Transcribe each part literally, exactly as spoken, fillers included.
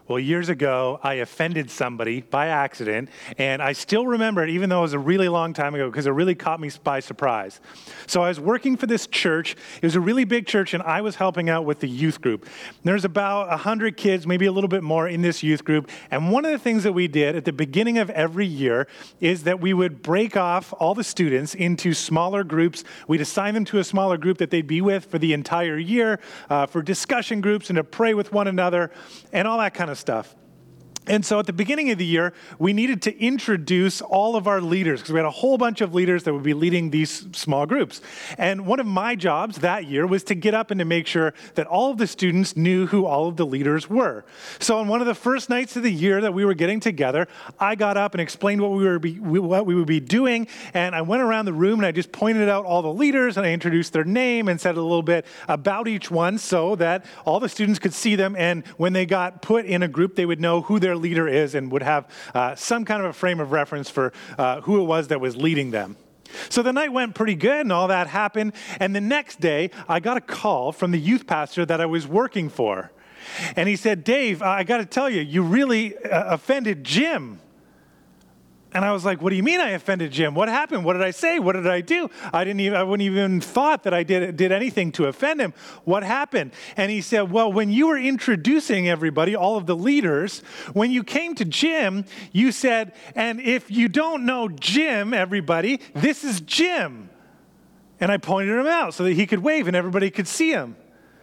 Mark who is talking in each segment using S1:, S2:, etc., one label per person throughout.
S1: Well, years ago, I offended somebody by accident, and I still remember it, even though it was a really long time ago, because it really caught me by surprise. So I was working for this church. It was a really big church, and I was helping out with the youth group. There's about one hundred kids, maybe a little bit more, in this youth group, and one of the things that we did at the beginning of every year is that we would break off all the students into smaller groups. We'd assign them to a smaller group that they'd be with for the entire year, uh, for discussion groups and to pray with one another, and all that kind of stuff. And so at the beginning of the year, we needed to introduce all of our leaders because we had a whole bunch of leaders that would be leading these small groups. And one of my jobs that year was to get up and to make sure that all of the students knew who all of the leaders were. So on one of the first nights of the year that we were getting together, I got up and explained what we were be, what we would be doing. And I went around the room and I just pointed out all the leaders and I introduced their name and said a little bit about each one so that all the students could see them. And when they got put in a group, they would know who their leader is and would have uh, some kind of a frame of reference for uh, who it was that was leading them. So the night went pretty good and all that happened. And the next day, I got a call from the youth pastor that I was working for. And he said, Dave, I got to tell you, you really uh, offended Jim. And I was like, what do you mean I offended Jim? What happened? What did I say? What did I do? I didn't even, I wouldn't even thought that I did, did anything to offend him. What happened? And he said, well, when you were introducing everybody, all of the leaders, when you came to Jim, you said, and if you don't know Jim, everybody, this is Jim. And I pointed him out so that he could wave and everybody could see him.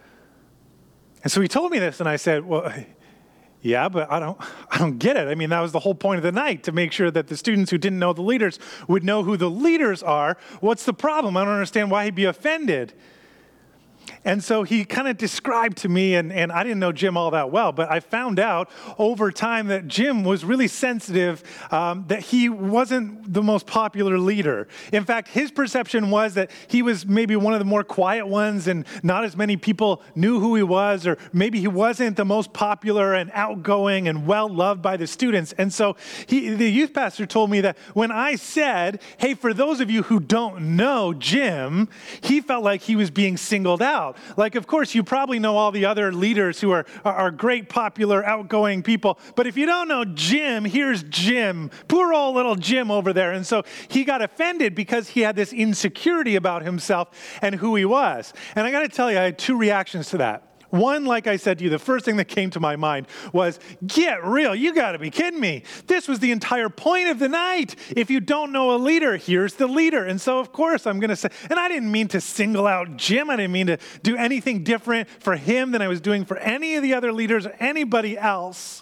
S1: And so he told me this and I said, well, yeah, but I don't I don't get it. I mean, that was the whole point of the night, to make sure that the students who didn't know the leaders would know who the leaders are. What's the problem? I don't understand why he'd be offended. And so he kind of described to me, and, and I didn't know Jim all that well, but I found out over time that Jim was really sensitive, um, that he wasn't the most popular leader. In fact, his perception was that he was maybe one of the more quiet ones and not as many people knew who he was, or maybe he wasn't the most popular and outgoing and well-loved by the students. And so he, the youth pastor told me that when I said, hey, for those of you who don't know Jim, he felt like he was being singled out. Like, of course, you probably know all the other leaders who are, are, are great, popular, outgoing people. But if you don't know Jim, here's Jim. Poor old little Jim over there. And so he got offended because he had this insecurity about himself and who he was. And I got to tell you, I had two reactions to that. One, like I said to you, the first thing that came to my mind was, get real, you got to be kidding me. This was the entire point of the night. If you don't know a leader, here's the leader. And so, of course, I'm going to say, and I didn't mean to single out Jim. I didn't mean to do anything different for him than I was doing for any of the other leaders or anybody else.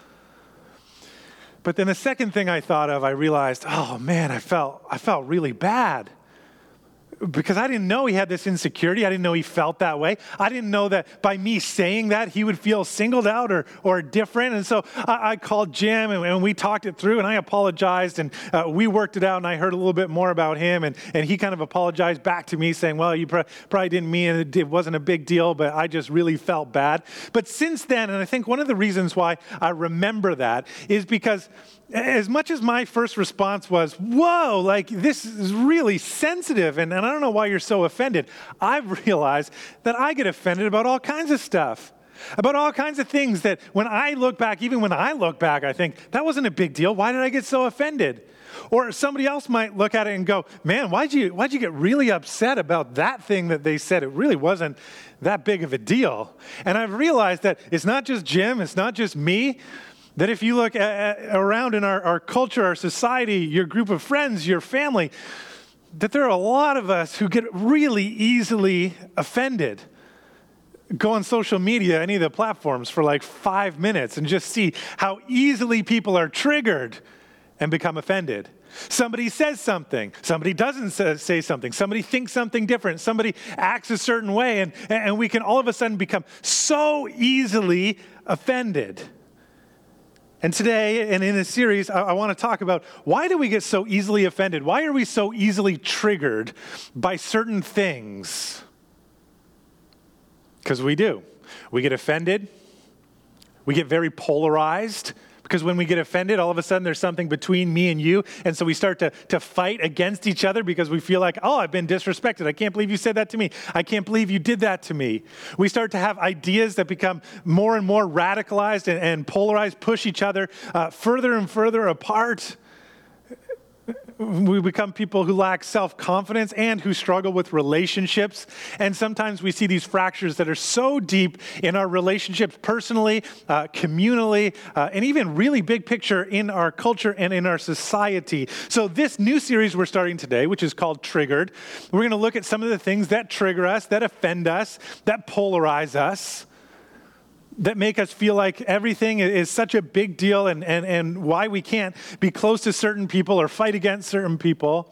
S1: But then the second thing I thought of, I realized, oh man, I felt, I felt really bad. Because I didn't know he had this insecurity. I didn't know he felt that way. I didn't know that by me saying that, he would feel singled out or or different. And so I, I called Jim and, and we talked it through and I apologized and uh, we worked it out and I heard a little bit more about him. And, and he kind of apologized back to me saying, well, you pr- probably didn't mean it. It wasn't a big deal, but I just really felt bad. But since then, and I think one of the reasons why I remember that is because as much as my first response was, whoa, like this is really sensitive, and, and I don't know why you're so offended, I've realized that I get offended about all kinds of stuff, about all kinds of things that when I look back, even when I look back, I think, that wasn't a big deal. Why did I get so offended? Or somebody else might look at it and go, man, why'd you, why'd you get really upset about that thing that they said? It really wasn't that big of a deal. And I've realized that it's not just Jim, it's not just me, that if you look at, at, around in our, our culture, our society, your group of friends, your family, that there are a lot of us who get really easily offended. Go on social media, any of the platforms, for like five minutes and just see how easily people are triggered and become offended. Somebody says something, somebody doesn't say something, somebody thinks something different, somebody acts a certain way, and, and we can all of a sudden become so easily offended. And today, and in this series, I, I want to talk about why do we get so easily offended? Why are we so easily triggered by certain things? Because we do. We get offended. We get very polarized Because when we get offended, all of a sudden there's something between me and you. And so we start to, to fight against each other because we feel like, oh, I've been disrespected. I can't believe you said that to me. I can't believe you did that to me. We start to have ideas that become more and more radicalized and, and polarized, push each other uh, further and further apart. We become people who lack self-confidence and who struggle with relationships. And sometimes we see these fractures that are so deep in our relationships personally, uh, communally, uh, and even really big picture in our culture and in our society. So this new series we're starting today, which is called Triggered, we're going to look at some of the things that trigger us, that offend us, that polarize us, that make us feel like everything is such a big deal and, and, and why we can't be close to certain people or fight against certain people.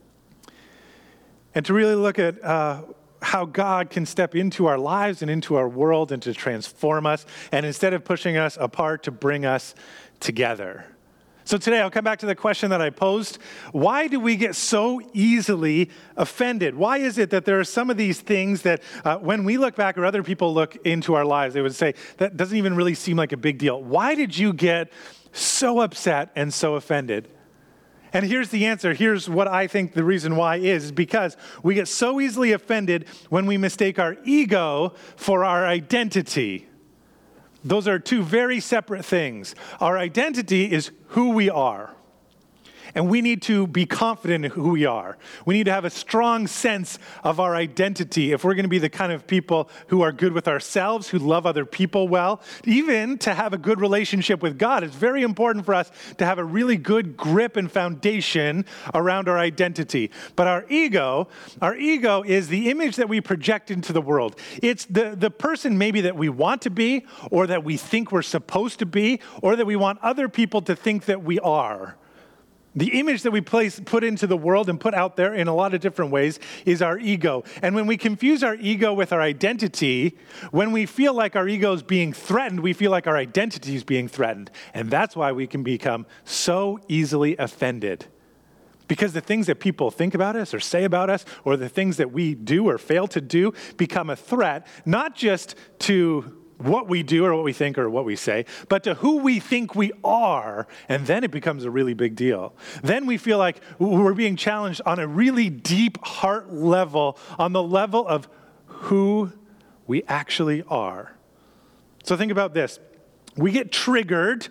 S1: And to really look at uh, how God can step into our lives and into our world and to transform us, and instead of pushing us apart, to bring us together. So today I'll come back to the question that I posed. Why do we get so easily offended? Why is it that there are some of these things that uh, when we look back or other people look into our lives, they would say, that doesn't even really seem like a big deal. Why did you get so upset and so offended? And here's the answer. Here's what I think the reason why is, is because we get so easily offended when we mistake our ego for our identity. Those are two very separate things. Our identity is who we are. And we need to be confident in who we are. We need to have a strong sense of our identity if we're going to be the kind of people who are good with ourselves, who love other people well. Even to have a good relationship with God, it's very important for us to have a really good grip and foundation around our identity. But our ego, our ego is the image that we project into the world. It's the, the person maybe that we want to be, or that we think we're supposed to be, or that we want other people to think that we are. The image that we place, put into the world and put out there in a lot of different ways is our ego. And when we confuse our ego with our identity, when we feel like our ego is being threatened, we feel like our identity is being threatened. And that's why we can become so easily offended. Because the things that people think about us or say about us, or the things that we do or fail to do, become a threat, not just to what we do or what we think or what we say, but to who we think we are, and then it becomes a really big deal. Then we feel like we're being challenged on a really deep heart level, on the level of who we actually are. So think about this. We get triggered.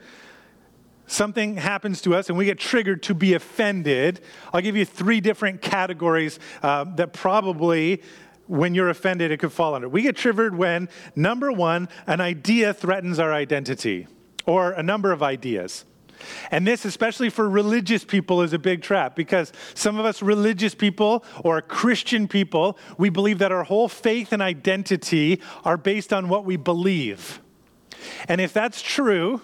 S1: Something happens to us and we get triggered to be offended. I'll give you three different categories uh, that probably when you're offended, it could fall under. We get triggered when, number one, an idea threatens our identity, or a number of ideas. And this, especially for religious people, is a big trap, because some of us religious people or Christian people, we believe that our whole faith and identity are based on what we believe. And if that's true,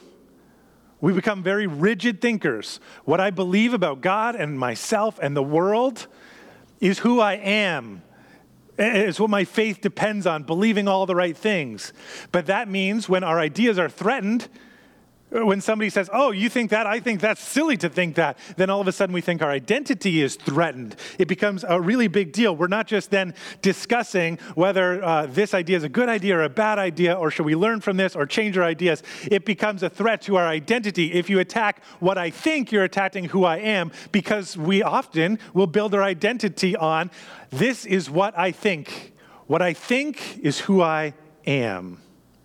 S1: we become very rigid thinkers. What I believe about God and myself and the world is who I am. It's what my faith depends on, believing all the right things. But that means when our ideas are threatened, when somebody says, oh, you think that, I think that's silly to think that, then all of a sudden we think our identity is threatened. It becomes a really big deal. We're not just then discussing whether uh, this idea is a good idea or a bad idea, or should we learn from this or change our ideas. It becomes a threat to our identity. If you attack what I think, you're attacking who I am, because we often will build our identity on, this is what I think. What I think is who I am.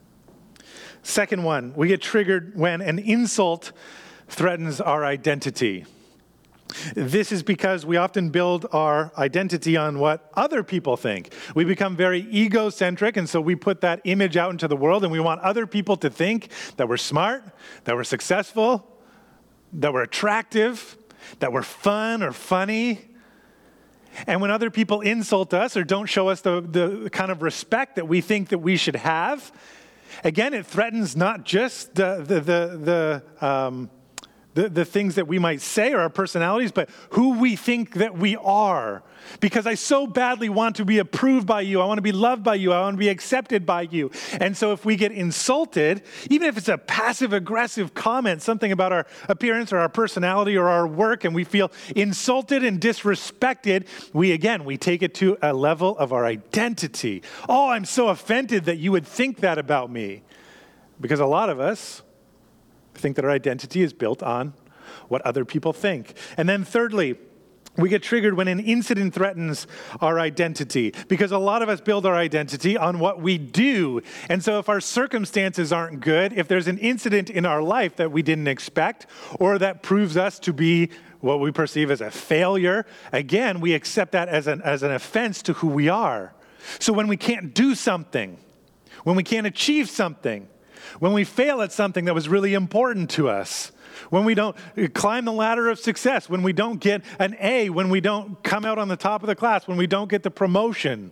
S1: Second one, we get triggered when an insult threatens our identity. This is because we often build our identity on what other people think. We become very egocentric, and so we put that image out into the world, and we want other people to think that we're smart, that we're successful, that we're attractive, that we're fun or funny. And when other people insult us or don't show us the, the kind of respect that we think that we should have, again, it threatens not just the the the the, um, the the things that we might say or our personalities, but who we think that we are. Because I so badly want to be approved by you. I want to be loved by you. I want to be accepted by you. And so if we get insulted, even if it's a passive-aggressive comment, something about our appearance or our personality or our work, and we feel insulted and disrespected, we, again, we take it to a level of our identity. Oh, I'm so offended that you would think that about me. Because a lot of us We think that our identity is built on what other people think. And then thirdly, we get triggered when an incident threatens our identity, because a lot of us build our identity on what we do. And so if our circumstances aren't good, if there's an incident in our life that we didn't expect, or that proves us to be what we perceive as a failure, again, we accept that as an, as an offense to who we are. So when we can't do something, when we can't achieve something, when we fail at something that was really important to us, when we don't climb the ladder of success, when we don't get an A, when we don't come out on the top of the class, when we don't get the promotion,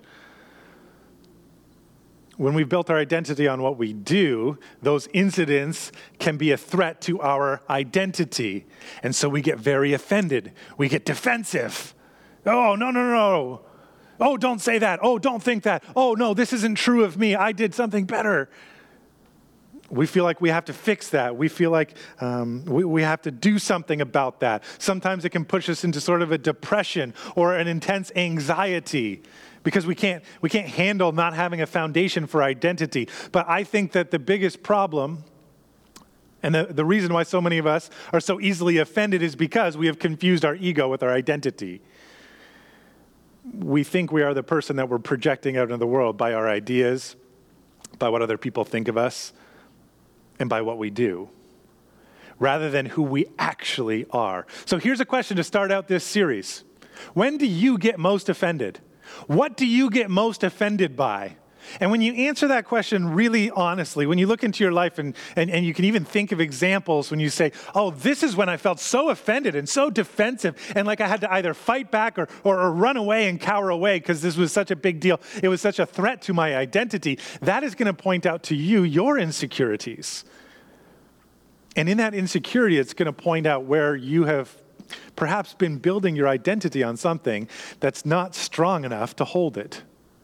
S1: when we've built our identity on what we do, those incidents can be a threat to our identity. And so we get very offended. We get defensive. Oh, no, no, no. Oh, don't say that. Oh, don't think that. Oh, no, this isn't true of me. I did something better. We feel like we have to fix that. We feel like um, we, we have to do something about that. Sometimes it can push us into sort of a depression or an intense anxiety because we can't we can't handle not having a foundation for identity. But I think that the biggest problem, and the, the reason why so many of us are so easily offended, is because we have confused our ego with our identity. We think we are the person that we're projecting out into the world by our ideas, by what other people think of us, and by what we do, rather than who we actually are. So here's a question to start out this series. When do you get most offended? What do you get most offended by? And when you answer that question really honestly, when you look into your life and, and, and you can even think of examples when you say, oh, this is when I felt so offended and so defensive and like I had to either fight back or, or, or run away and cower away because this was such a big deal. It was such a threat to my identity. That is going to point out to you your insecurities. And in that insecurity, it's going to point out where you have perhaps been building your identity on something that's not strong enough to hold it.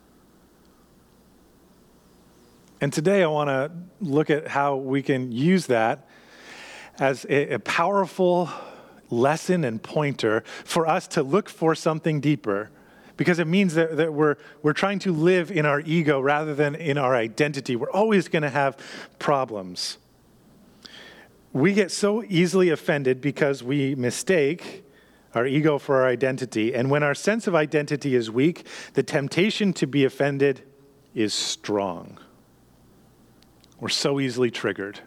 S1: And today I want to look at how we can use that as a, a powerful lesson and pointer for us to look for something deeper, because it means that, that we're, we're trying to live in our ego rather than in our identity. We're always going to have problems. We get so easily offended because we mistake our ego for our identity. And when our sense of identity is weak, the temptation to be offended is strong. We're so easily triggered.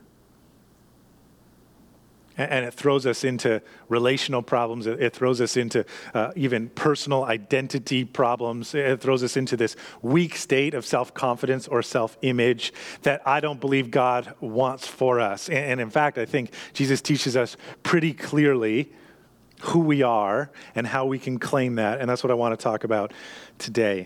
S1: And it throws us into relational problems. It throws us into uh, even personal identity problems. It throws us into this weak state of self-confidence or self-image that I don't believe God wants for us. And in fact, I think Jesus teaches us pretty clearly who we are and how we can claim that. And that's what I want to talk about today.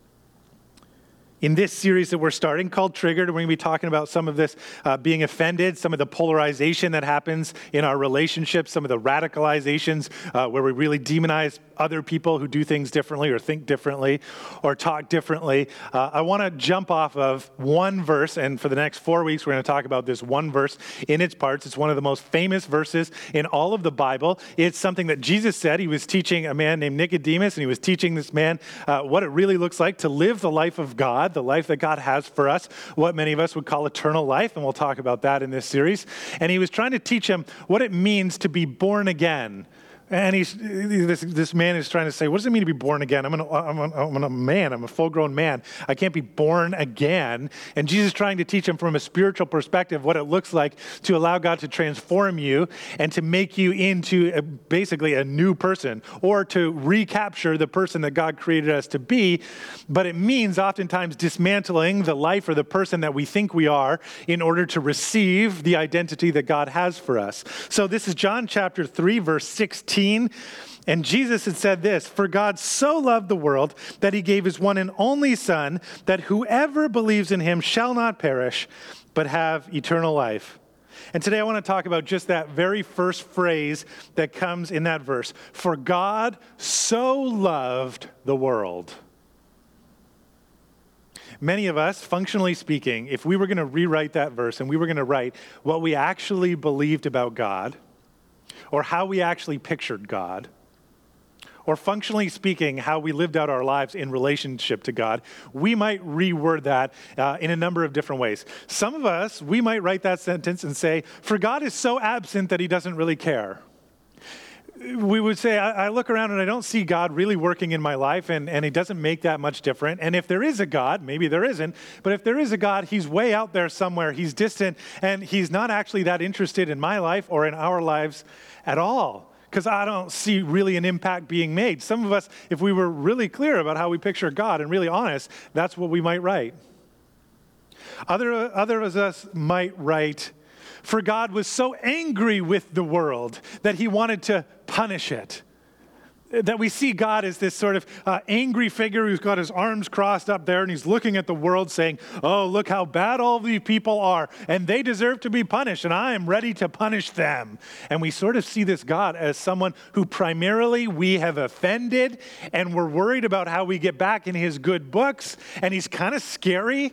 S1: In this series that we're starting called Triggered, we're going to be talking about some of this uh, being offended, some of the polarization that happens in our relationships, some of the radicalizations uh, where we really demonize other people who do things differently or think differently or talk differently. Uh, I want to jump off of one verse, and for the next four weeks, we're going to talk about this one verse in its parts. It's one of the most famous verses in all of the Bible. It's something that Jesus said. He was teaching a man named Nicodemus, and he was teaching this man uh, what it really looks like to live the life of God, the life that God has for us, what many of us would call eternal life, and we'll talk about that in this series. And he was trying to teach him what it means to be born again. And he's this this man is trying to say, what does it mean to be born again? I'm, an, I'm, a, I'm a man. I'm a full-grown man. I can't be born again. And Jesus is trying to teach him from a spiritual perspective what it looks like to allow God to transform you and to make you into a, basically a new person, or to recapture the person that God created us to be. But it means oftentimes dismantling the life or the person that we think we are in order to receive the identity that God has for us. So this is John chapter three, verse sixteen. And Jesus had said this, "For God so loved the world that he gave his one and only Son, that whoever believes in him shall not perish, but have eternal life." And today I want to talk about just that very first phrase that comes in that verse. For God so loved the world. Many of us, functionally speaking, if we were going to rewrite that verse and we were going to write what we actually believed about God, or how we actually pictured God, or functionally speaking, how we lived out our lives in relationship to God, we might reword that uh, in a number of different ways. Some of us, we might write that sentence and say, for God is so absent that he doesn't really care. We would say, I, I look around and I don't see God really working in my life, and, and he doesn't make that much different. And if there is a God, maybe there isn't, but if there is a God, he's way out there somewhere. He's distant, and he's not actually that interested in my life or in our lives at all, because I don't see really an impact being made. Some of us, if we were really clear about how we picture God and really honest, that's what we might write. Other, other of us might write, for God was so angry with the world that he wanted to punish it. That we see God as this sort of uh, angry figure who's got his arms crossed up there and he's looking at the world saying, oh, look how bad all these people are and they deserve to be punished and I am ready to punish them. And we sort of see this God as someone who primarily we have offended and we're worried about how we get back in his good books, and he's kind of scary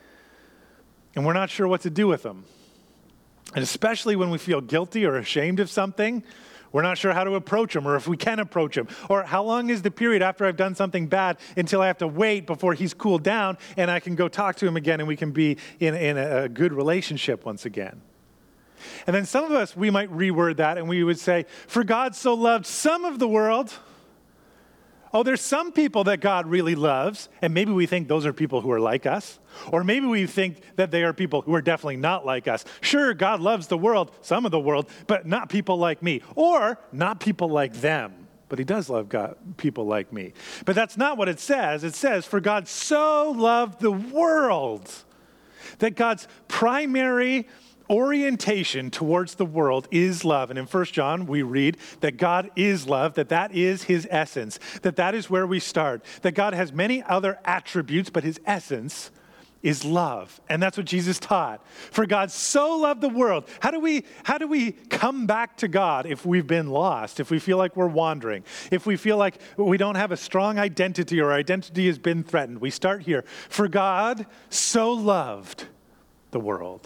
S1: and we're not sure what to do with him. And especially when we feel guilty or ashamed of something, we're not sure how to approach him or if we can approach him. Or how long is the period after I've done something bad until I have to wait before he's cooled down and I can go talk to him again and we can be in, in a good relationship once again. And then some of us, we might reword that and we would say, for God so loved some of the world. Oh, there's some people that God really loves, and maybe we think those are people who are like us. Or maybe we think that they are people who are definitely not like us. Sure, God loves the world, some of the world, but not people like me. Or not people like them, but he does love God, people like me. But that's not what it says. It says, for God so loved the world, that God's primary orientation towards the world is love. And in First John, we read that God is love, that that is his essence, that that is where we start, that God has many other attributes, but his essence is love. And that's what Jesus taught. For God so loved the world. How do we, how do we come back to God if we've been lost, if we feel like we're wandering, if we feel like we don't have a strong identity or our identity has been threatened? We start here. For God so loved the world.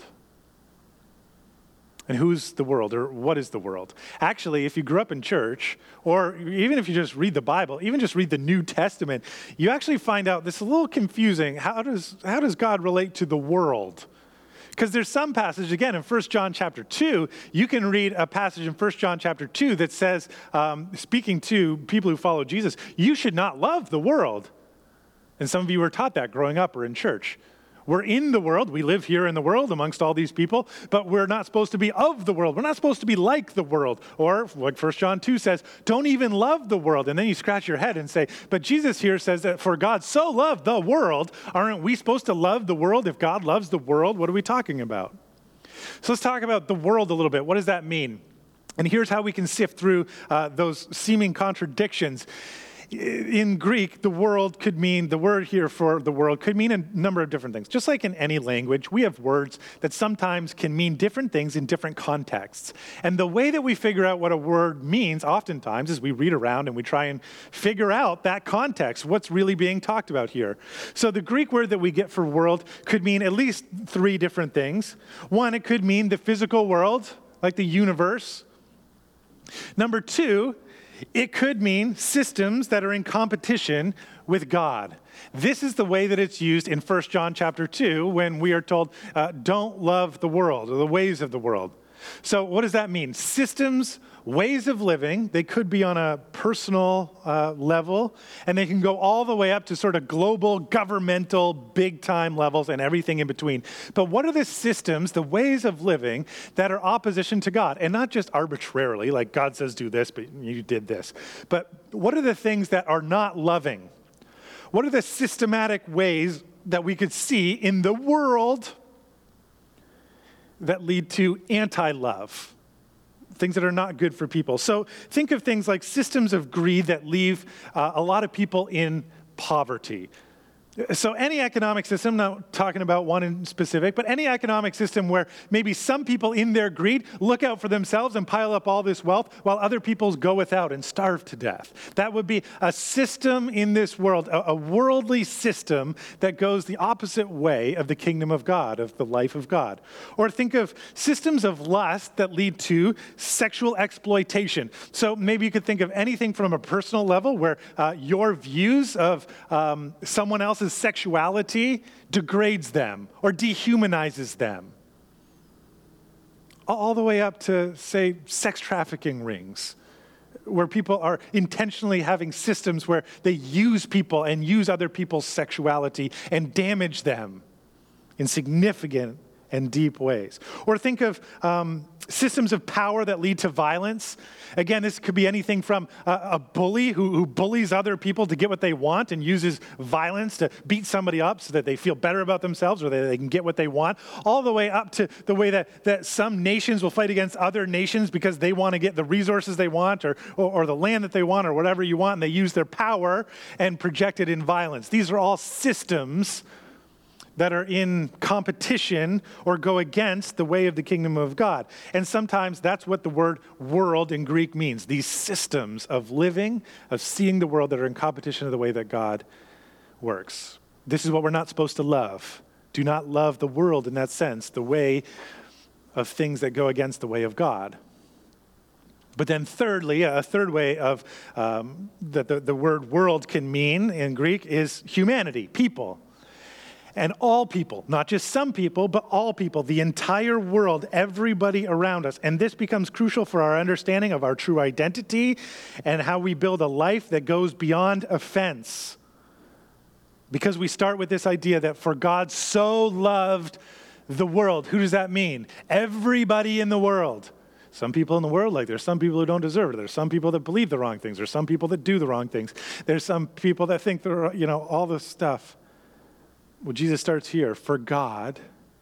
S1: And who's the world, or what is the world? Actually, if you grew up in church, or even if you just read the Bible, even just read the New Testament, you actually find out this is a little confusing. How does, how does God relate to the world? Because there's some passage, again, in First John chapter two, you can read a passage in First John chapter two that says, um, speaking to people who follow Jesus, you should not love the world. And some of you were taught that growing up or in church. We're in the world. We live here in the world amongst all these people, but we're not supposed to be of the world. We're not supposed to be like the world. Or like First John two says, don't even love the world. And then you scratch your head and say, but Jesus here says that for God so loved the world, aren't we supposed to love the world? If God loves the world, what are we talking about? So let's talk about the world a little bit. What does that mean? And here's how we can sift through uh, those seeming contradictions. In Greek, the world could mean, the word here for the world could mean a number of different things. Just like in any language, we have words that sometimes can mean different things in different contexts. And the way that we figure out what a word means oftentimes is we read around and we try and figure out that context, what's really being talked about here. So the Greek word that we get for world could mean at least three different things. One, it could mean the physical world, like the universe. Number two, it could mean systems that are in competition with God. This is the way that it's used in First John chapter two when we are told, uh, don't love the world or the ways of the world. So what does that mean? Systems, ways of living, they could be on a personal uh, level, and they can go all the way up to sort of global, governmental, big-time levels and everything in between. But what are the systems, the ways of living that are opposition to God? And not just arbitrarily, like God says do this, but you did this. But what are the things that are not loving? What are the systematic ways that we could see in the world that lead to anti-love, things that are not good for people? So think of things like systems of greed that leave uh, a lot of people in poverty. So any economic system, not talking about one in specific, but any economic system where maybe some people in their greed look out for themselves and pile up all this wealth while other people's go without and starve to death. That would be a system in this world, a, a worldly system that goes the opposite way of the kingdom of God, of the life of God. Or think of systems of lust that lead to sexual exploitation. So maybe you could think of anything from a personal level where uh, your views of um, someone else's sexuality degrades them or dehumanizes them. All the way up to, say, sex trafficking rings, where people are intentionally having systems where they use people and use other people's sexuality and damage them in significant and deep ways. Or think of um, systems of power that lead to violence. Again, this could be anything from a, a bully who, who bullies other people to get what they want and uses violence to beat somebody up so that they feel better about themselves or that they can get what they want, all the way up to the way that, that some nations will fight against other nations because they want to get the resources they want or, or, or the land that they want or whatever you want, and they use their power and project it in violence. These are all systems that are in competition or go against the way of the kingdom of God. And sometimes that's what the word world in Greek means. These systems of living, of seeing the world that are in competition of the way that God works. This is what we're not supposed to love. Do not love the world in that sense, the way of things that go against the way of God. But then thirdly, a third way of um, that the, the word world can mean in Greek is humanity, people. And all people, not just some people, but all people, the entire world, everybody around us. And this becomes crucial for our understanding of our true identity and how we build a life that goes beyond offense. Because we start with this idea that for God so loved the world. Who does that mean? Everybody in the world. Some people in the world, like there's some people who don't deserve it. There's some people that believe the wrong things. There's some people that do the wrong things. There's some people that think they're, you know, all this stuff. Well, Jesus starts here. For God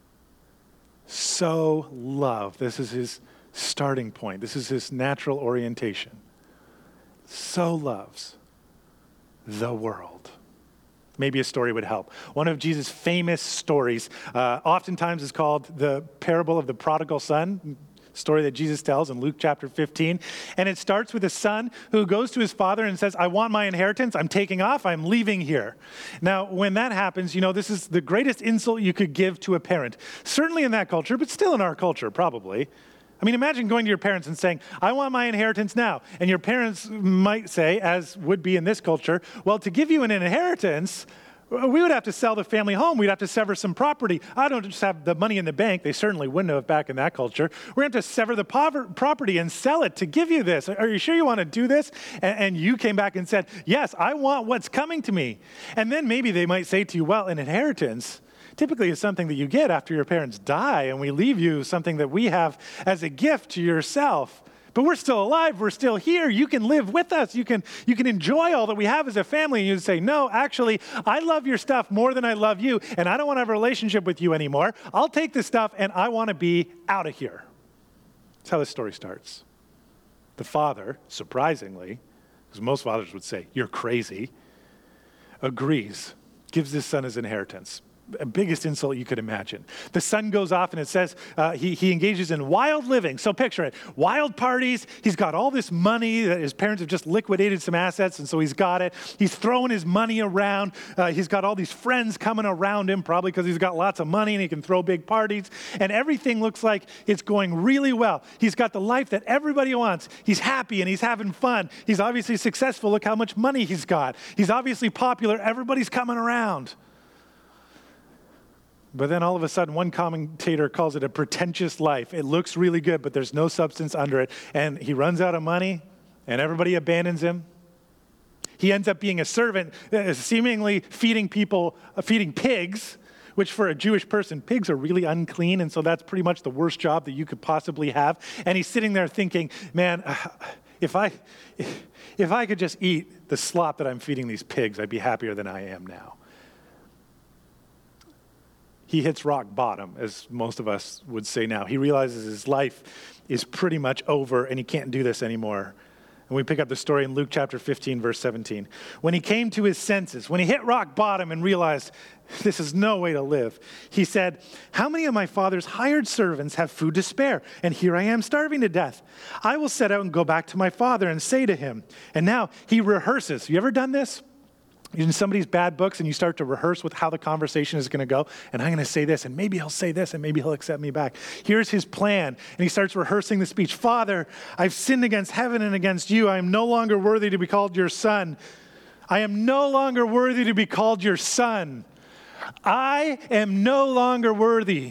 S1: so loved. This is his starting point. This is his natural orientation. So loves the world. Maybe a story would help. One of Jesus' famous stories uh, oftentimes is called the parable of the prodigal son. Story that Jesus tells in Luke chapter fifteen. And it starts with a son who goes to his father and says, I want my inheritance. I'm taking off. I'm leaving here. Now, when that happens, you know, this is the greatest insult you could give to a parent. Certainly in that culture, but still in our culture, probably. I mean, imagine going to your parents and saying, I want my inheritance now. And your parents might say, as would be in this culture, well, to give you an inheritance, we would have to sell the family home. We'd have to sever some property. I don't just have the money in the bank. They certainly wouldn't have back in that culture. We're going to have to sever the pover- property and sell it to give you this. Are you sure you want to do this? And, and you came back and said, yes, I want what's coming to me. And then maybe they might say to you, well, an inheritance typically is something that you get after your parents die, and we leave you something that we have as a gift to yourself. But we're still alive. We're still here. You can live with us. You can you can enjoy all that we have as a family. And you'd say, no, actually, I love your stuff more than I love you, and I don't want to have a relationship with you anymore. I'll take this stuff, and I want to be out of here. That's how this story starts. The father, surprisingly, because most fathers would say, you're crazy, agrees, gives his son his inheritance. Biggest insult you could imagine. The son goes off and it says uh, he, he engages in wild living. So picture it. Wild parties. He's got all this money that his parents have just liquidated some assets, and so he's got it. He's throwing his money around. Uh, he's got all these friends coming around him, probably because he's got lots of money and he can throw big parties. And everything looks like it's going really well. He's got the life that everybody wants. He's happy and he's having fun. He's obviously successful. Look how much money he's got. He's obviously popular. Everybody's coming around. But then all of a sudden, one commentator calls it a pretentious life. It looks really good, but there's no substance under it. And he runs out of money, and everybody abandons him. He ends up being a servant, uh, seemingly feeding people, uh, feeding pigs, which for a Jewish person, pigs are really unclean, and so that's pretty much the worst job that you could possibly have. And he's sitting there thinking, man, uh, if I, if I could just eat the slop that I'm feeding these pigs, I'd be happier than I am now. He hits rock bottom, as most of us would say now. He realizes his life is pretty much over and he can't do this anymore. And we pick up the story in Luke chapter fifteen, verse seventeen. When he came to his senses, when he hit rock bottom and realized this is no way to live, he said, how many of my father's hired servants have food to spare? And here I am starving to death. I will set out and go back to my father and say to him. And now he rehearses. You ever done this? In somebody's bad books and you start to rehearse with how the conversation is going to go, and I'm going to say this, and maybe he'll say this, and maybe he'll accept me back. Here's his plan, and he starts rehearsing the speech. Father, I've sinned against heaven and against you. I am no longer worthy to be called your son. I am no longer worthy to be called your son. I am no longer worthy.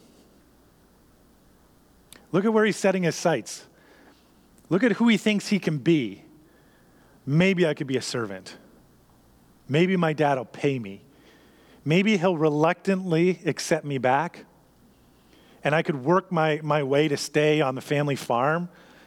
S1: Look at where he's setting his sights. Look at who he thinks he can be. Maybe I could be a servant. Maybe my dad will pay me. Maybe he'll reluctantly accept me back, and I could work my, my way to stay on the family farm.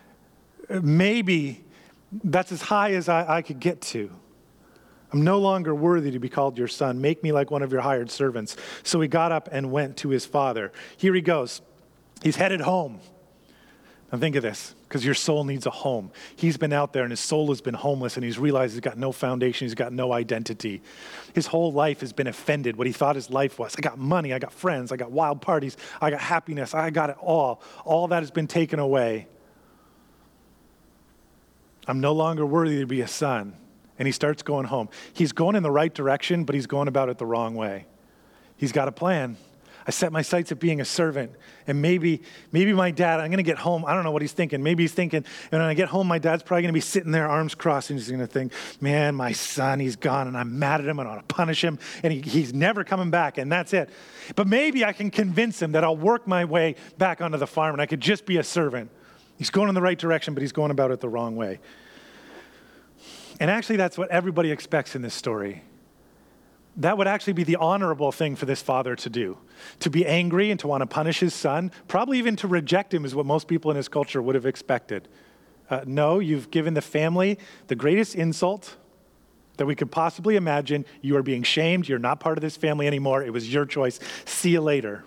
S1: Maybe that's as high as I, I could get to. I'm no longer worthy to be called your son. Make me like one of your hired servants. So he got up and went to his father. Here he goes. He's headed home. Now think of this, because your soul needs a home. He's been out there and his soul has been homeless and he's realized he's got no foundation, he's got no identity. His whole life has been offended, what he thought his life was. I got money, I got friends, I got wild parties, I got happiness, I got it all. All that has been taken away. I'm no longer worthy to be a son. And he starts going home. He's going in the right direction, but he's going about it the wrong way. He's got a plan. I set my sights at being a servant. And maybe maybe my dad, I'm going to get home. I don't know what he's thinking. Maybe he's thinking, and when I get home, my dad's probably going to be sitting there, arms crossed, and he's going to think, man, my son, he's gone, and I'm mad at him, and I want to punish him, and he, he's never coming back, and that's it. But maybe I can convince him that I'll work my way back onto the farm, and I could just be a servant. He's going in the right direction, but he's going about it the wrong way. And actually, that's what everybody expects in this story. That would actually be the honorable thing for this father to do. To be angry and to want to punish his son, probably even to reject him is what most people in his culture would have expected. Uh, no, you've given the family the greatest insult that we could possibly imagine. You are being shamed. You're not part of this family anymore. It was your choice. See you later.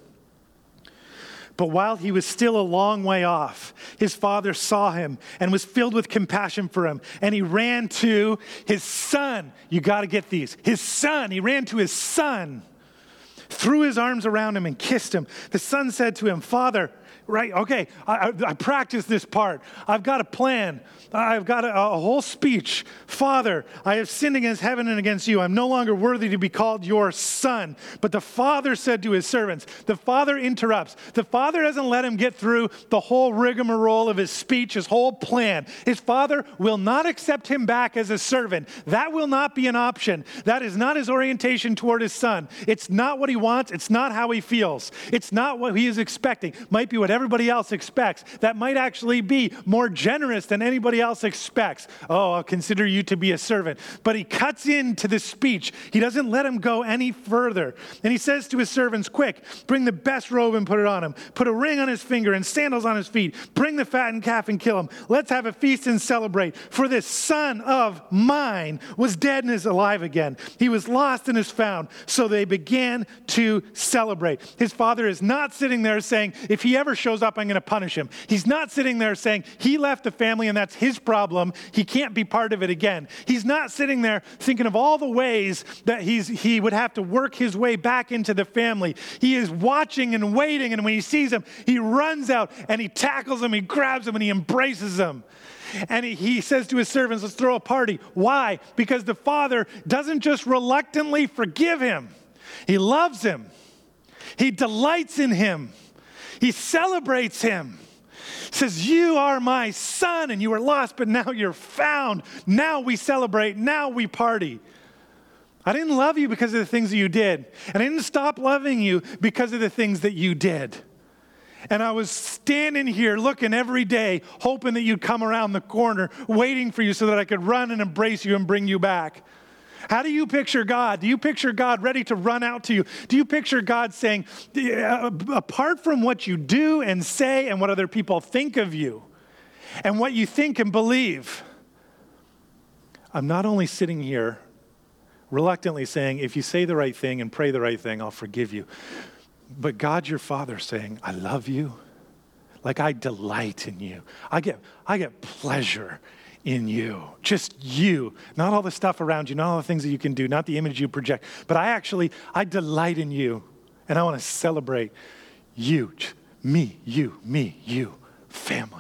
S1: But while he was still a long way off, his father saw him and was filled with compassion for him. And he ran to his son. You got to get these. His son. He ran to his son, threw his arms around him and kissed him. The son said to him, Father, right, okay, I, I, I practiced this part. I've got a plan. I've got a, a whole speech. Father, I have sinned against heaven and against you. I'm no longer worthy to be called your son. But the father said to his servants, the father interrupts. The father doesn't let him get through the whole rigmarole of his speech, his whole plan. His father will not accept him back as a servant. That will not be an option. That is not his orientation toward his son. It's not what he wants. It's not how he feels. It's not what he is expecting. Might be what everybody else expects. That might actually be more generous than anybody else expects. Oh, I'll consider you to be a servant. But he cuts into the speech. He doesn't let him go any further. And he says to his servants, quick, bring the best robe and put it on him. Put a ring on his finger and sandals on his feet. Bring the fattened calf and kill him. Let's have a feast and celebrate. For this son of mine was dead and is alive again. He was lost and is found. So they began to celebrate. His father is not sitting there saying, if he ever shows up, I'm going to punish him. He's not sitting there saying, he left the family and that's his problem. He can't be part of it again. He's not sitting there thinking of all the ways that he's he would have to work his way back into the family. He is watching and waiting, and when he sees him, he runs out and he tackles him, he grabs him, and he embraces him. And he, he says to his servants, let's throw a party. Why? Because the father doesn't just reluctantly forgive him. He loves him. He delights in him. He celebrates him. Says, you are my son, and you were lost, but now you're found. Now we celebrate. Now we party. I didn't love you because of the things that you did. And I didn't stop loving you because of the things that you did. And I was standing here looking every day, hoping that you'd come around the corner, waiting for you so that I could run and embrace you and bring you back. How do you picture God? Do you picture God ready to run out to you? Do you picture God saying, apart from what you do and say and what other people think of you and what you think and believe, I'm not only sitting here reluctantly saying, if you say the right thing and pray the right thing, I'll forgive you. But God, your Father, saying, I love you. Like I delight in you. I get, I get pleasure in you. Just you. Not all the stuff around you, not all the things that you can do, not the image you project. But I actually, I delight in you. And I want to celebrate you. Me, you, me, you. Family.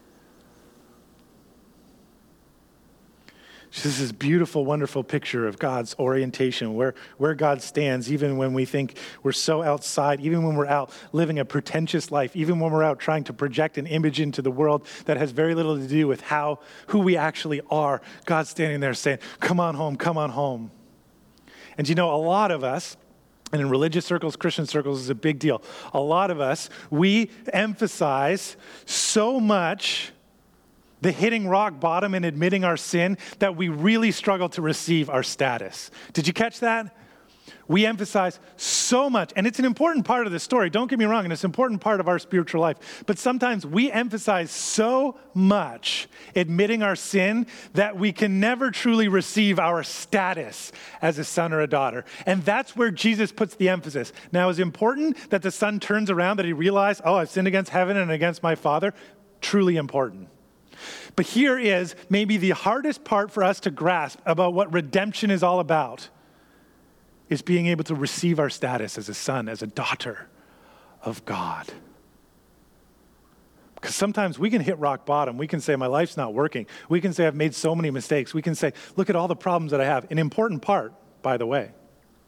S1: This is a beautiful, wonderful picture of God's orientation, where, where God stands, even when we think we're so outside, even when we're out living a pretentious life, even when we're out trying to project an image into the world that has very little to do with how, who we actually are. God's standing there saying, come on home, come on home. And you know, a lot of us, and in religious circles, Christian circles, is a big deal. A lot of us, we emphasize so much the hitting rock bottom and admitting our sin that we really struggle to receive our status. Did you catch that? We emphasize so much, and it's an important part of the story, don't get me wrong, and it's an important part of our spiritual life, but sometimes we emphasize so much admitting our sin that we can never truly receive our status as a son or a daughter. And that's where Jesus puts the emphasis. Now, is it important that the son turns around, that he realized, oh, I've sinned against heaven and against my Father? Truly important. But here is maybe the hardest part for us to grasp about what redemption is all about, is being able to receive our status as a son, as a daughter of God. Because sometimes we can hit rock bottom. We can say, my life's not working. We can say, I've made so many mistakes. We can say, look at all the problems that I have. An important part, by the way.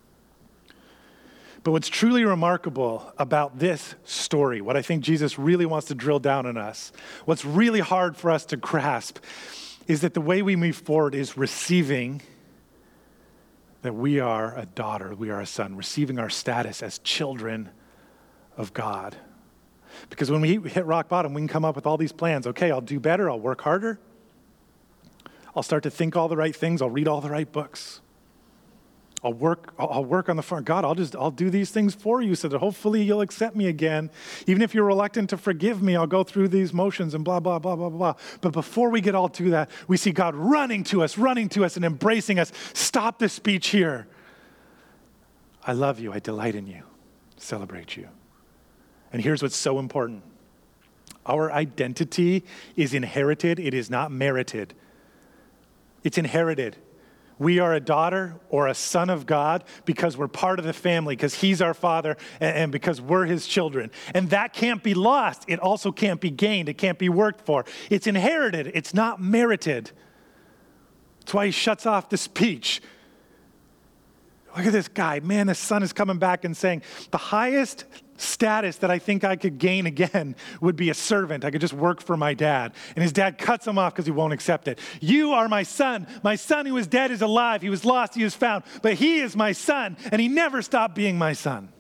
S1: But what's truly remarkable about this story, what I think Jesus really wants to drill down on us, what's really hard for us to grasp, is that the way we move forward is receiving that we are a daughter, we are a son, receiving our status as children of God. Because when we hit rock bottom, we can come up with all these plans. Okay, I'll do better, I'll work harder. I'll start to think all the right things, I'll read all the right books. I'll work, I'll work on the front. God, I'll just, I'll do these things for you so that hopefully you'll accept me again. Even if you're reluctant to forgive me, I'll go through these motions and blah, blah, blah, blah, blah. But before we get all to that, we see God running to us, running to us and embracing us. Stop the speech here. I love you. I delight in you. Celebrate you. And here's what's so important. Our identity is inherited. It is not merited. It's inherited. We are a daughter or a son of God because we're part of the family, because he's our father and because we're his children. And that can't be lost. It also can't be gained. It can't be worked for. It's inherited. It's not merited. That's why he shuts off the speech. Look at this guy. Man, the son is coming back and saying, the highest status that I think I could gain again would be a servant. I could just work for my dad. And his dad cuts him off because he won't accept it. You are my son. My son who was dead is alive. He was lost. He was found. But he is my son. And he never stopped being my son.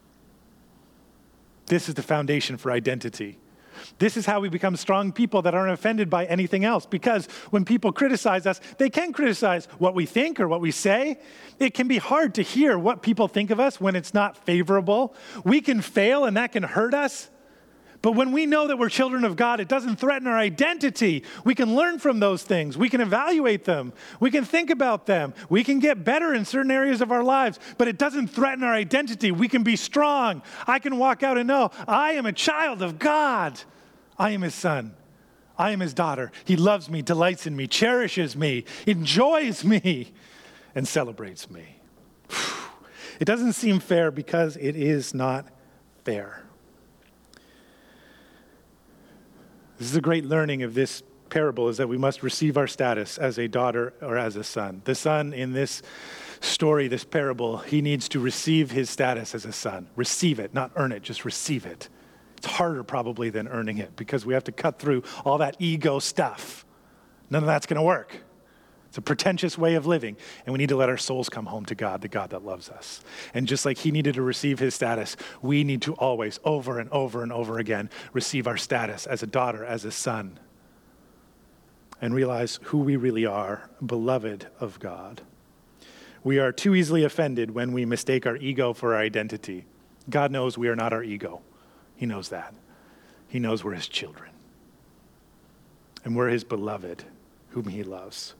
S1: This is the foundation for identity. This is how we become strong people that aren't offended by anything else. Because when people criticize us, they can criticize what we think or what we say. It can be hard to hear what people think of us when it's not favorable. We can fail and that can hurt us. But when we know that we're children of God, it doesn't threaten our identity. We can learn from those things. We can evaluate them. We can think about them. We can get better in certain areas of our lives, but it doesn't threaten our identity. We can be strong. I can walk out and know I am a child of God. I am his son. I am his daughter. He loves me, delights in me, cherishes me, enjoys me, and celebrates me. It doesn't seem fair because it is not fair. This is a great learning of this parable, is that we must receive our status as a daughter or as a son. The son in this story, this parable, he needs to receive his status as a son. Receive it, not earn it, just receive it. It's harder probably than earning it because we have to cut through all that ego stuff. None of that's going to work. It's a pretentious way of living, and we need to let our souls come home to God, the God that loves us. And just like he needed to receive his status, we need to always, over and over and over again, receive our status as a daughter, as a son, and realize who we really are, beloved of God. We are too easily offended when we mistake our ego for our identity. God knows we are not our ego. He knows that. He knows we're his children. And we're his beloved, whom he loves.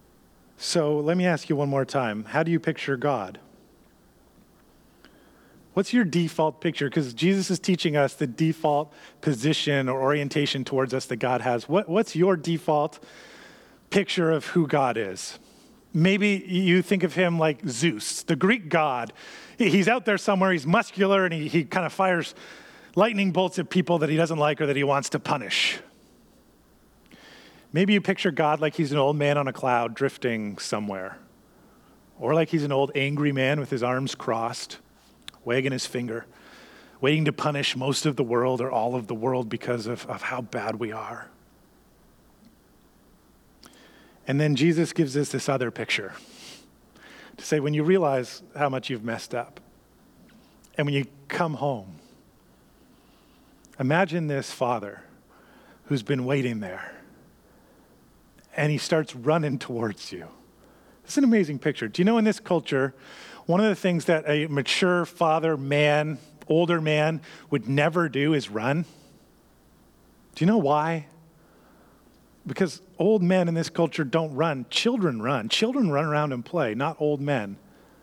S1: So let me ask you one more time. How do you picture God? What's your default picture? Because Jesus is teaching us the default position or orientation towards us that God has. What, what's your default picture of who God is? Maybe you think of him like Zeus, the Greek god. He's out there somewhere, he's muscular, and he, he kind of fires lightning bolts at people that he doesn't like or that he wants to punish. Maybe you picture God like he's an old man on a cloud drifting somewhere. Or like he's an old angry man with his arms crossed, wagging his finger, waiting to punish most of the world or all of the world because of, of how bad we are. And then Jesus gives us this other picture to say, when you realize how much you've messed up, and when you come home, imagine this father who's been waiting there, and he starts running towards you. It's an amazing picture. Do you know, in this culture, one of the things that a mature father, man, older man would never do is run? Do you know why? Because old men in this culture don't run. Children run. Children run around and play, not old men.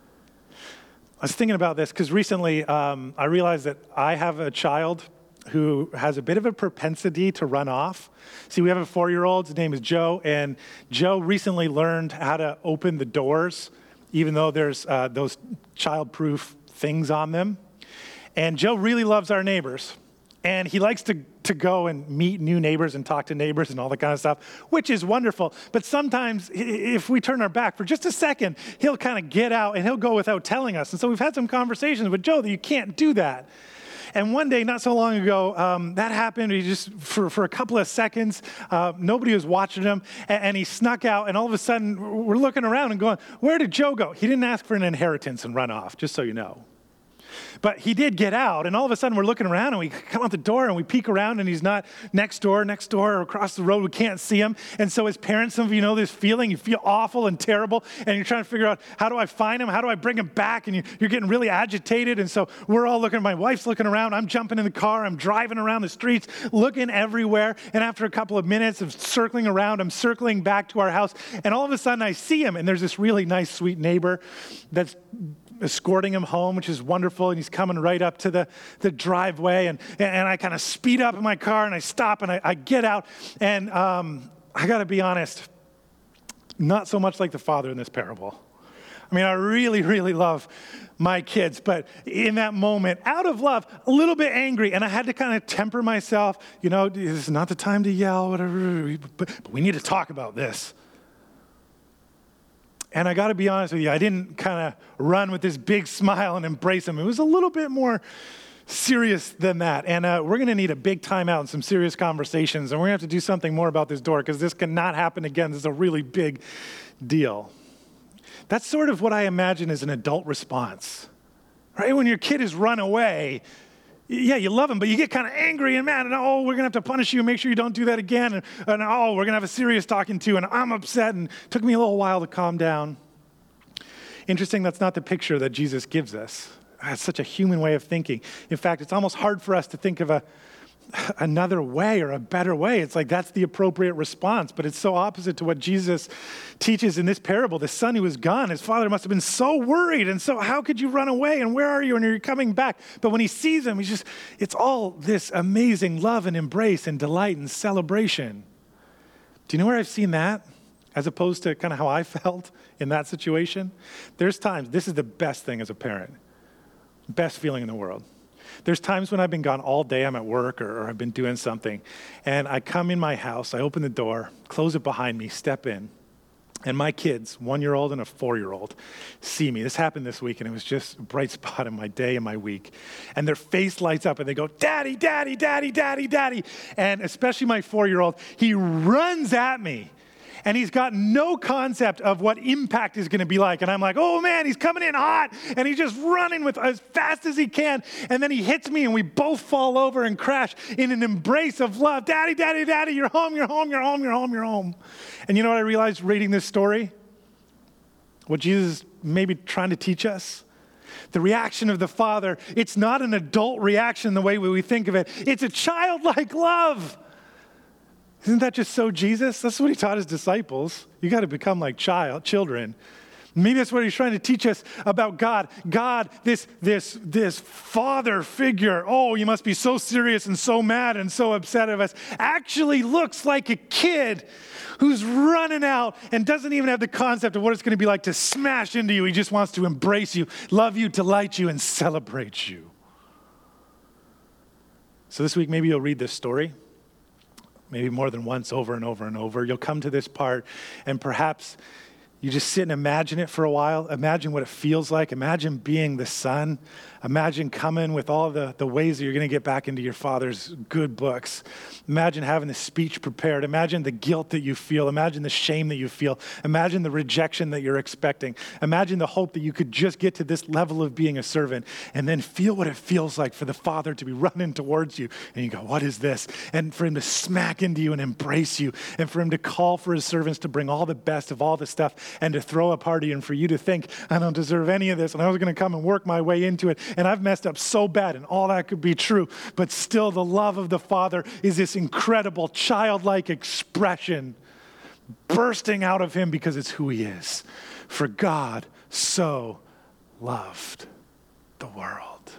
S1: I was thinking about this because recently um, I realized that I have a child who has a bit of a propensity to run off. See, we have a four-year-old. His name is Joe, and Joe recently learned how to open the doors, even though there's uh, those child-proof things on them. And Joe really loves our neighbors, and he likes to, to go and meet new neighbors and talk to neighbors and all that kind of stuff, which is wonderful. But sometimes if we turn our back for just a second, he'll kind of get out and he'll go without telling us. And so we've had some conversations with Joe that you can't do that. And one day, not so long ago, um, that happened. He just, for, for a couple of seconds, uh, nobody was watching him, and, and he snuck out, and all of a sudden, we're looking around and going, where did Joe go? He didn't ask for an inheritance and run off, just so you know. But he did get out, and all of a sudden, we're looking around, and we come out the door, and we peek around, and he's not next door, next door, or across the road. We can't see him. And so as parents, some of you know this feeling. You feel awful and terrible, and you're trying to figure out, how do I find him? How do I bring him back? And you, you're getting really agitated, and so we're all looking. My wife's looking around. I'm jumping in the car. I'm driving around the streets, looking everywhere. And after a couple of minutes of circling around, I'm circling back to our house, and all of a sudden, I see him, and there's this really nice, sweet neighbor that's escorting him home, which is wonderful, and he's coming right up to the, the driveway, and, and I kind of speed up in my car, and I stop, and I, I get out, and um, I got to be honest, not so much like the father in this parable. I mean, I really, really love my kids, but in that moment, out of love, a little bit angry, and I had to kind of temper myself, you know, this is not the time to yell, whatever, but, but we need to talk about this. And I got to be honest with you, I didn't kind of run with this big smile and embrace him. It was a little bit more serious than that. And uh, we're going to need a big timeout and some serious conversations. And we're going to have to do something more about this door because this cannot happen again. This is a really big deal. That's sort of what I imagine as an adult response, right? When your kid has run away, yeah, you love him, but you get kind of angry and mad, and oh, we're going to have to punish you and make sure you don't do that again, and, and oh, we're going to have a serious talking to, and I'm upset, and it took me a little while to calm down. Interesting, that's not the picture that Jesus gives us. That's such a human way of thinking. In fact, it's almost hard for us to think of a another way or a better way. It's like that's the appropriate response, but it's so opposite to what Jesus teaches in this parable. The son who was gone, his father must have been so worried, and so how could you run away, and where are you, and are you coming back? But when he sees him, he's just, it's all this amazing love and embrace and delight and celebration. Do you know where I've seen that? As opposed to kind of how I felt in that situation? There's times, this is the best thing as a parent, best feeling in the world. There's times when I've been gone all day, I'm at work or, or I've been doing something, and I come in my house, I open the door, close it behind me, step in, and my kids, one-year-old and a four-year-old, see me. This happened this week, and it was just a bright spot in my day and my week. And their face lights up, and they go, Daddy, Daddy, Daddy, Daddy, Daddy. And especially my four-year-old, he runs at me. And he's got no concept of what impact is going to be like. And I'm like, oh man, he's coming in hot. And he's just running with as fast as he can. And then he hits me and we both fall over and crash in an embrace of love. Daddy, daddy, daddy, you're home, you're home, you're home, you're home, you're home. And you know what I realized reading this story? What Jesus may be trying to teach us? The reaction of the Father, it's not an adult reaction the way we think of it. It's a childlike love. Isn't that just so Jesus? That's what he taught his disciples. You got to become like child, children. Maybe that's what he's trying to teach us about God. God, this, this, this father figure, oh, you must be so serious and so mad and so upset of us, actually looks like a kid who's running out and doesn't even have the concept of what it's going to be like to smash into you. He just wants to embrace you, love you, delight you, and celebrate you. So this week, maybe you'll read this story, maybe more than once, over and over and over. You'll come to this part, and perhaps you just sit and imagine it for a while. Imagine what it feels like. Imagine being the son. Imagine coming with all the, the ways that you're going to get back into your father's good books. Imagine having the speech prepared. Imagine the guilt that you feel. Imagine the shame that you feel. Imagine the rejection that you're expecting. Imagine the hope that you could just get to this level of being a servant and then feel what it feels like for the father to be running towards you. And you go, what is this? And for him to smack into you and embrace you, and for him to call for his servants to bring all the best of all the stuff and to throw a party, and for you to think, I don't deserve any of this, and I was going to come and work my way into it, and I've messed up so bad, and all that could be true, but still the love of the Father is this incredible childlike expression bursting out of him because it's who he is. For God so loved the world.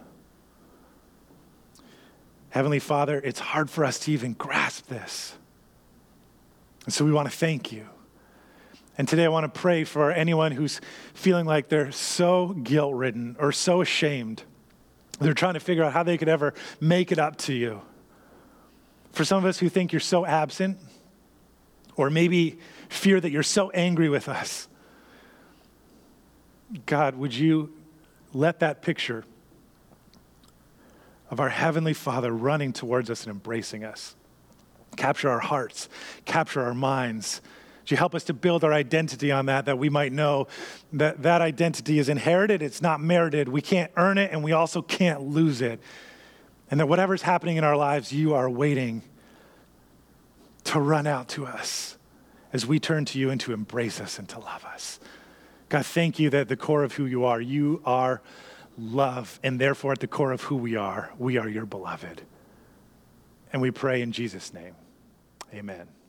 S1: Heavenly Father, it's hard for us to even grasp this. And so we want to thank you. And today I want to pray for anyone who's feeling like they're so guilt-ridden or so ashamed. They're trying to figure out how they could ever make it up to you. For some of us who think you're so absent, or maybe fear that you're so angry with us, God, would you let that picture of our Heavenly Father running towards us and embracing us capture our hearts, capture our minds. Would you help us to build our identity on that, that we might know that that identity is inherited, it's not merited. We can't earn it, and we also can't lose it. And that whatever's happening in our lives, you are waiting to run out to us as we turn to you and to embrace us and to love us. God, thank you that at the core of who you are, you are love, and therefore at the core of who we are, we are your beloved. And we pray in Jesus' name, amen.